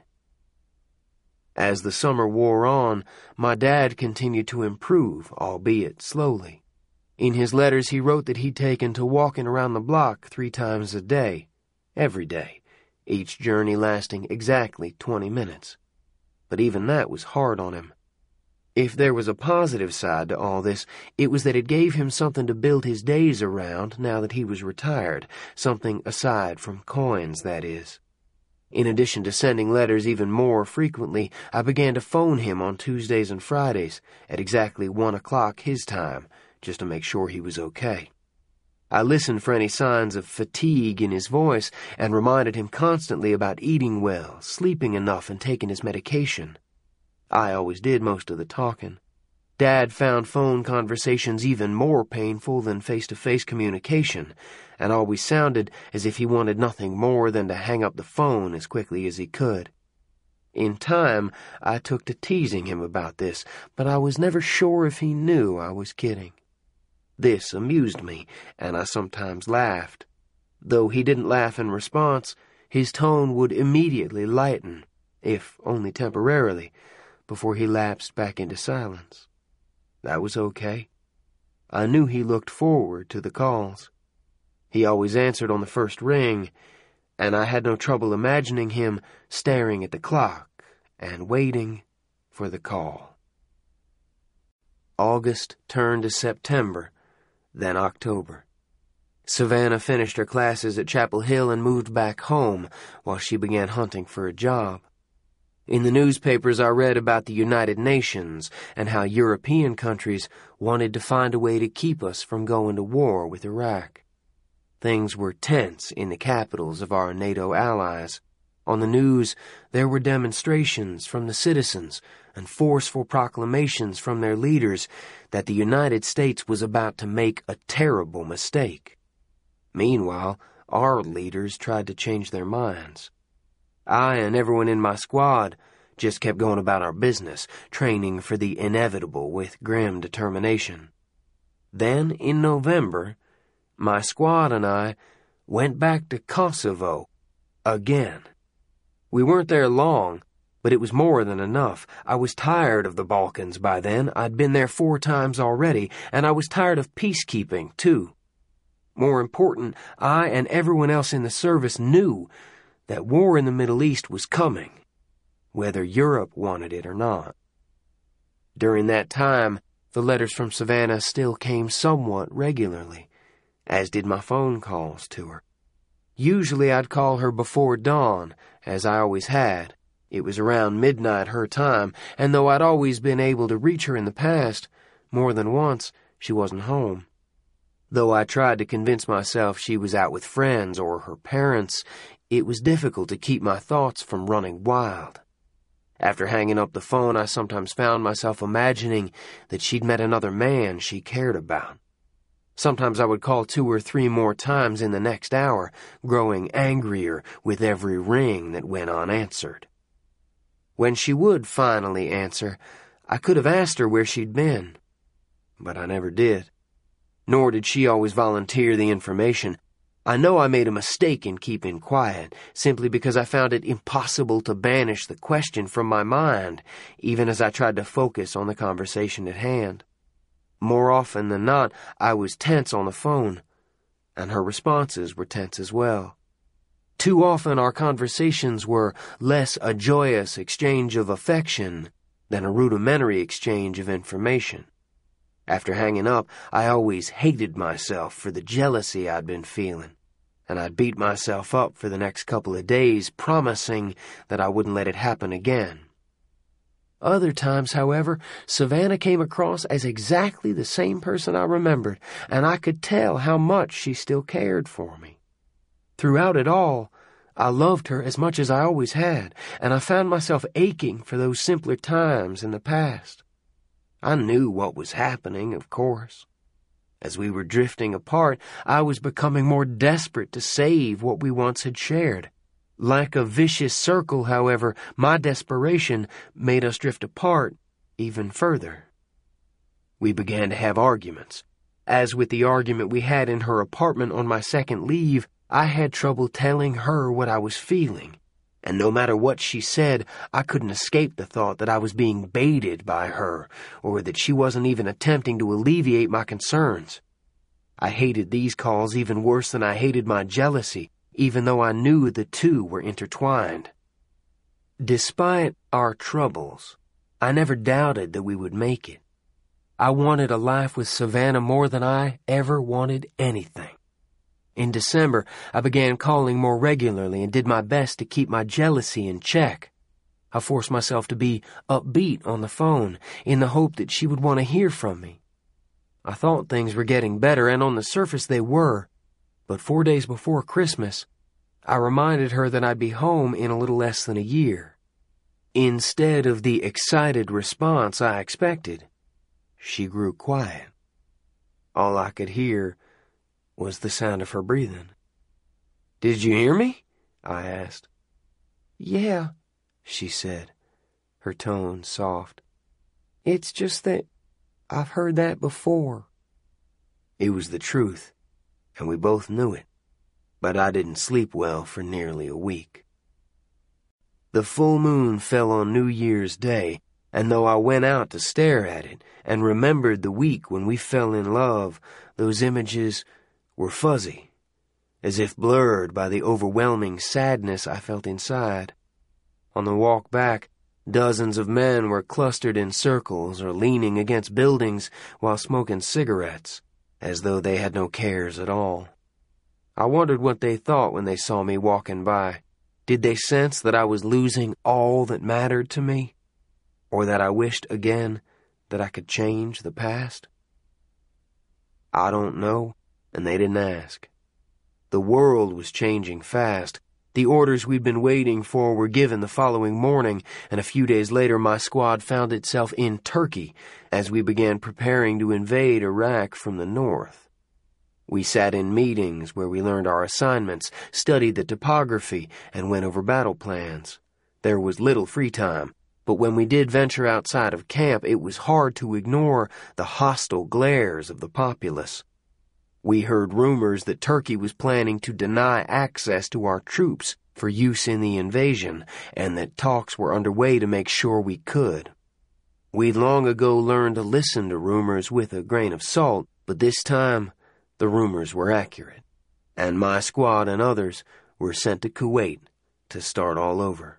As the summer wore on, my dad continued to improve, albeit slowly. In his letters, he wrote that he'd taken to walking around the block 3 times a day, every day, each journey lasting exactly 20 minutes. But even that was hard on him. If there was a positive side to all this, it was that it gave him something to build his days around now that he was retired, something aside from coins, that is. In addition to sending letters even more frequently, I began to phone him on Tuesdays and Fridays at exactly 1 o'clock his time, just to make sure he was okay. I listened for any signs of fatigue in his voice and reminded him constantly about eating well, sleeping enough, and taking his medication. I always did most of the talking. Dad found phone conversations even more painful than face-to-face communication, and always sounded as if he wanted nothing more than to hang up the phone as quickly as he could. In time, I took to teasing him about this, but I was never sure if he knew I was kidding. This amused me, and I sometimes laughed. Though he didn't laugh in response, his tone would immediately lighten, if only temporarily, before he lapsed back into silence. That was okay. I knew he looked forward to the calls. He always answered on the first ring, and I had no trouble imagining him staring at the clock and waiting for the call. August turned to September, then October. Savannah finished her classes at Chapel Hill and moved back home while she began hunting for a job. In the newspapers, I read about the United Nations and how European countries wanted to find a way to keep us from going to war with Iraq. Things were tense in the capitals of our NATO allies. On the news, there were demonstrations from the citizens and forceful proclamations from their leaders that the United States was about to make a terrible mistake. Meanwhile, our leaders tried to change their minds. I and everyone in my squad just kept going about our business, training for the inevitable with grim determination. Then, in November, my squad and I went back to Kosovo again. We weren't there long, but it was more than enough. I was tired of the Balkans by then. I'd been there 4 times already, and I was tired of peacekeeping, too. More important, I and everyone else in the service knew that war in the Middle East was coming, whether Europe wanted it or not. During that time, the letters from Savannah still came somewhat regularly, as did my phone calls to her. Usually I'd call her before dawn, as I always had. It was around midnight her time, and though I'd always been able to reach her in the past, more than once, she wasn't home. Though I tried to convince myself she was out with friends or her parents, it was difficult to keep my thoughts from running wild. After hanging up the phone, I sometimes found myself imagining that she'd met another man she cared about. Sometimes I would call 2 or 3 more times in the next hour, growing angrier with every ring that went unanswered. When she would finally answer, I could have asked her where she'd been, but I never did. Nor did she always volunteer the information. I know I made a mistake in keeping quiet, simply because I found it impossible to banish the question from my mind, even as I tried to focus on the conversation at hand. More often than not, I was tense on the phone, and her responses were tense as well. Too often our conversations were less a joyous exchange of affection than a rudimentary exchange of information. After hanging up, I always hated myself for the jealousy I'd been feeling, and I'd beat myself up for the next couple of days, promising that I wouldn't let it happen again. Other times, however, Savannah came across as exactly the same person I remembered, and I could tell how much she still cared for me. Throughout it all, I loved her as much as I always had, and I found myself aching for those simpler times in the past. I knew what was happening, of course. As we were drifting apart, I was becoming more desperate to save what we once had shared. Like a vicious circle, however, my desperation made us drift apart even further. We began to have arguments. As with the argument we had in her apartment on my second leave, I had trouble telling her what I was feeling. And no matter what she said, I couldn't escape the thought that I was being baited by her, or that she wasn't even attempting to alleviate my concerns. I hated these calls even worse than I hated my jealousy, even though I knew the two were intertwined. Despite our troubles, I never doubted that we would make it. I wanted a life with Savannah more than I ever wanted anything. In December, I began calling more regularly and did my best to keep my jealousy in check. I forced myself to be upbeat on the phone in the hope that she would want to hear from me. I thought things were getting better, and on the surface they were, but 4 days before Christmas, I reminded her that I'd be home in a little less than a year. Instead of the excited response I expected, she grew quiet. All I could hear was the sound of her breathing. "Did you hear me?" I asked. "Yeah," she said, her tone soft. "It's just that I've heard that before." It was the truth, and we both knew it, but I didn't sleep well for nearly a week. The full moon fell on New Year's Day, and though I went out to stare at it and remembered the week when we fell in love, those images were fuzzy, as if blurred by the overwhelming sadness I felt inside. On the walk back, dozens of men were clustered in circles or leaning against buildings while smoking cigarettes, as though they had no cares at all. I wondered what they thought when they saw me walking by. Did they sense that I was losing all that mattered to me? Or that I wished again that I could change the past? I don't know, and they didn't ask. The world was changing fast. The orders we'd been waiting for were given the following morning, and a few days later my squad found itself in Turkey as we began preparing to invade Iraq from the north. We sat in meetings where we learned our assignments, studied the topography, and went over battle plans. There was little free time, but when we did venture outside of camp, it was hard to ignore the hostile glares of the populace. We heard rumors that Turkey was planning to deny access to our troops, for use in the invasion, and that talks were underway to make sure we could. We'd long ago learned to listen to rumors with a grain of salt, but this time the rumors were accurate, and my squad and others were sent to Kuwait to start all over.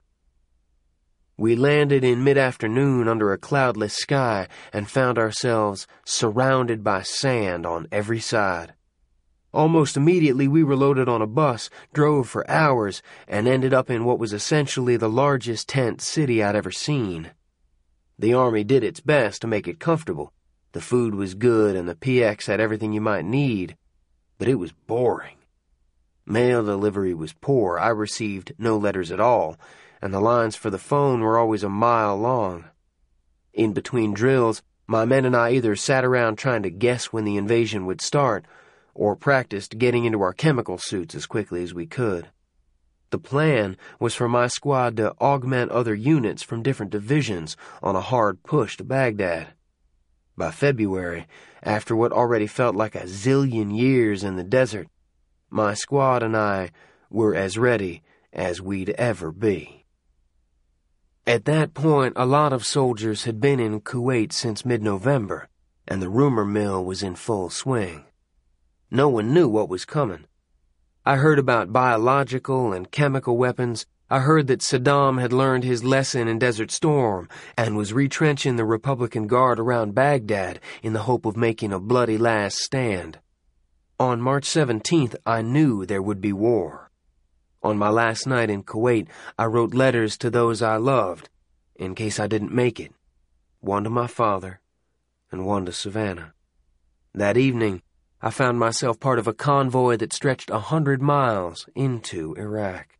We landed in mid-afternoon under a cloudless sky and found ourselves surrounded by sand on every side. Almost immediately we were loaded on a bus, drove for hours, and ended up in what was essentially the largest tent city I'd ever seen. The Army did its best to make it comfortable. The food was good and the PX had everything you might need, but it was boring. Mail delivery was poor. I received no letters at all, and the lines for the phone were always a mile long. In between drills, my men and I either sat around trying to guess when the invasion would start, or practiced getting into our chemical suits as quickly as we could. The plan was for my squad to augment other units from different divisions on a hard push to Baghdad. By February, after what already felt like a zillion years in the desert, my squad and I were as ready as we'd ever be. At that point, a lot of soldiers had been in Kuwait since mid-November, and the rumor mill was in full swing. No one knew what was coming. I heard about biological and chemical weapons. I heard that Saddam had learned his lesson in Desert Storm and was retrenching the Republican Guard around Baghdad in the hope of making a bloody last stand. On March 17th, I knew there would be war. On my last night in Kuwait, I wrote letters to those I loved, in case I didn't make it. One to my father, and one to Savannah. That evening, I found myself part of a convoy that stretched 100 miles into Iraq.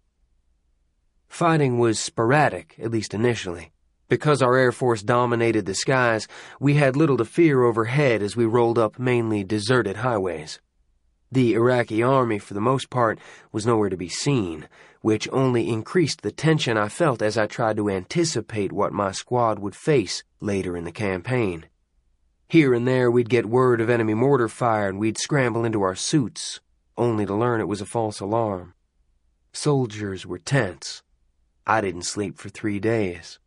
Fighting was sporadic, at least initially. Because our Air Force dominated the skies, we had little to fear overhead as we rolled up mainly deserted highways. The Iraqi army, for the most part, was nowhere to be seen, which only increased the tension I felt as I tried to anticipate what my squad would face later in the campaign. Here and there we'd get word of enemy mortar fire and we'd scramble into our suits, only to learn it was a false alarm. Soldiers were tense. I didn't sleep for 3 days.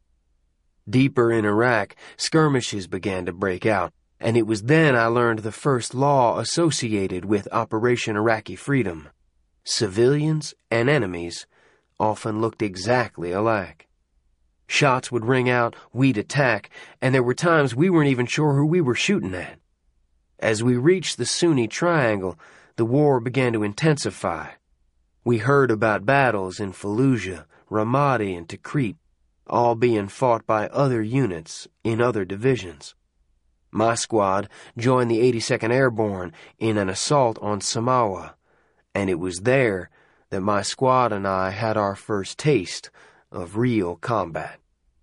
Deeper in Iraq, skirmishes began to break out, and it was then I learned the first law associated with Operation Iraqi Freedom. Civilians and enemies often looked exactly alike. Shots would ring out, we'd attack, and there were times we weren't even sure who we were shooting at. As we reached the Sunni Triangle, the war began to intensify. We heard about battles in Fallujah, Ramadi, and Tikrit, all being fought by other units in other divisions. My squad joined the 82nd Airborne in an assault on Samawa, and it was there that my squad and I had our first taste of real combat.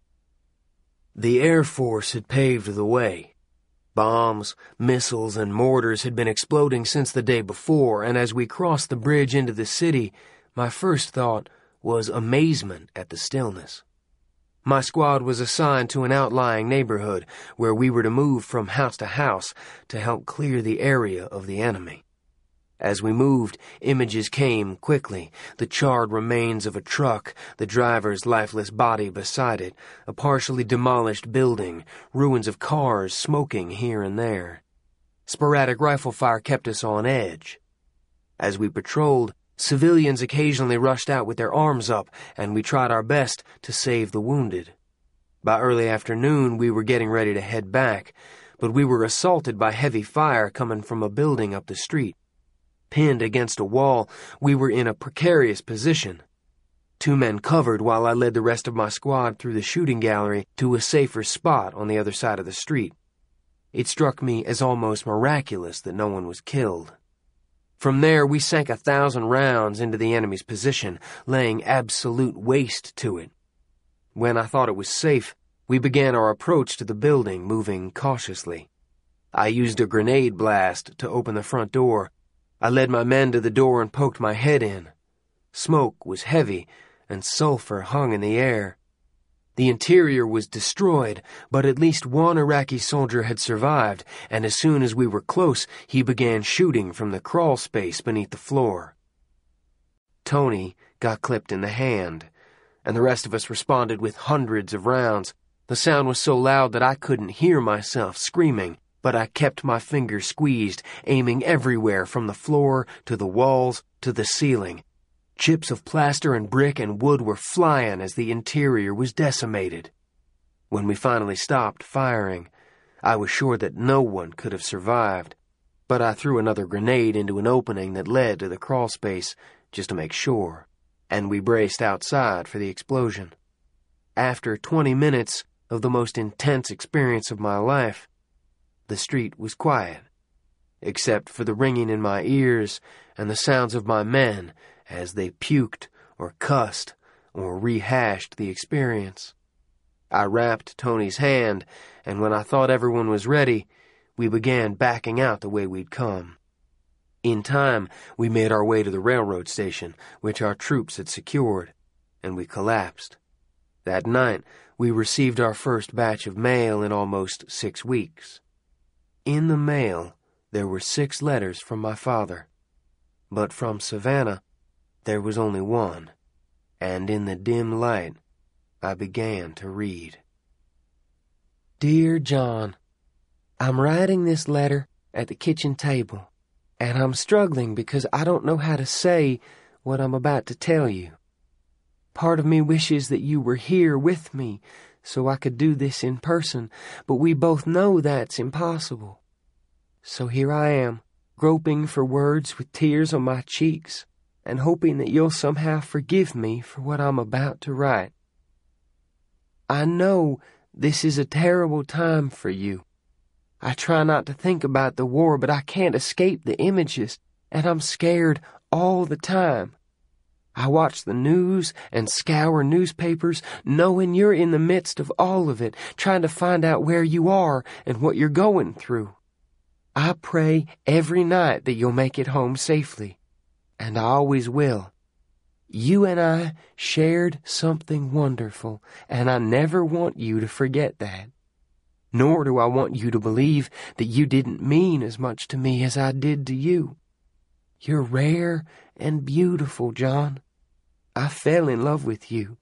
The Air Force had paved the way. Bombs, missiles, and mortars had been exploding since the day before, and as we crossed the bridge into the city, my first thought was amazement at the stillness. My squad was assigned to an outlying neighborhood where we were to move from house to house to help clear the area of the enemy. As we moved, images came quickly, the charred remains of a truck, the driver's lifeless body beside it, a partially demolished building, ruins of cars smoking here and there. Sporadic rifle fire kept us on edge. As we patrolled, civilians occasionally rushed out with their arms up, and we tried our best to save the wounded. By early afternoon, we were getting ready to head back, but we were assaulted by heavy fire coming from a building up the street. Pinned against a wall, we were in a precarious position. 2 men covered while I led the rest of my squad through the shooting gallery to a safer spot on the other side of the street. It struck me as almost miraculous that no one was killed. From there, we sank 1,000 rounds into the enemy's position, laying absolute waste to it. When I thought it was safe, we began our approach to the building, moving cautiously. I used a grenade blast to open the front door. I led my men to the door and poked my head in. Smoke was heavy, and sulfur hung in the air. The interior was destroyed, but at least one Iraqi soldier had survived, and as soon as we were close, he began shooting from the crawl space beneath the floor. Tony got clipped in the hand, and the rest of us responded with hundreds of rounds. The sound was so loud that I couldn't hear myself screaming, but I kept my fingers squeezed, aiming everywhere from the floor to the walls to the ceiling. Chips of plaster and brick and wood were flying as the interior was decimated. When we finally stopped firing, I was sure that no one could have survived, but I threw another grenade into an opening that led to the crawl space just to make sure, and we braced outside for the explosion. After 20 minutes of the most intense experience of my life, the street was quiet, except for the ringing in my ears and the sounds of my men as they puked or cussed or rehashed the experience. I wrapped Tony's hand, and when I thought everyone was ready, we began backing out the way we'd come. In time, we made our way to the railroad station, which our troops had secured, and we collapsed. That night, we received our first batch of mail in almost 6 weeks. In the mail, there were 6 letters from my father, but from Savannah, there was only one, and in the dim light, I began to read. Dear John, I'm writing this letter at the kitchen table, and I'm struggling because I don't know how to say what I'm about to tell you. Part of me wishes that you were here with me so I could do this in person, but we both know that's impossible. So here I am, groping for words with tears on my cheeks, and hoping that you'll somehow forgive me for what I'm about to write. I know this is a terrible time for you. I try not to think about the war, but I can't escape the images, and I'm scared all the time. I watch the news and scour newspapers, knowing you're in the midst of all of it, trying to find out where you are and what you're going through. I pray every night that you'll make it home safely, and I always will. You and I shared something wonderful, and I never want you to forget that. Nor do I want you to believe that you didn't mean as much to me as I did to you. You're rare and beautiful, John. I fell in love with you,